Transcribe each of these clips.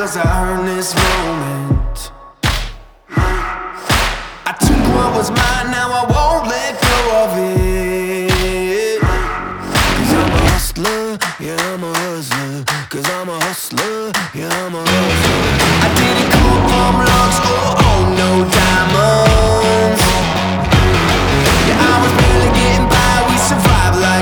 'cause I earned this moment. I took what was mine, now I won't let go of it. 'Cause I'm a hustler, yeah I'm a hustler. 'Cause I'm a hustler, yeah I'm a hustler. I didn't come from lungs or own no diamonds. Yeah, I was barely getting by, we survived like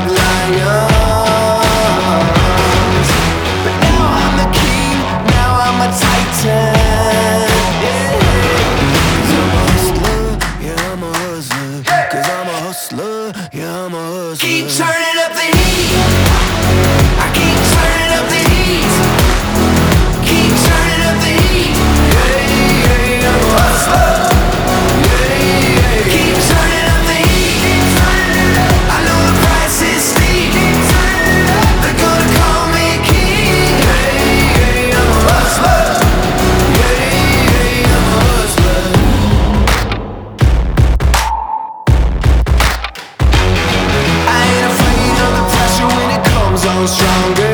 lions. But now I'm the king, now I'm a titan. Yeah. 'Cause I'm a hustler, yeah I'm a hustler. 'Cause I'm a hustler, yeah I'm a hustler. Keep turning up the heat, I keep turning up the heat. Keep turning up the heat. Yeah, yeah, I'm a hustler. Yeah, yeah. Keep turning up the heat. I know the price is steep. They're gonna call me king. Yeah, yeah, I'm a hustler. Yeah, yeah, I'm a hustler. I ain't afraid of the pressure when it comes on stronger.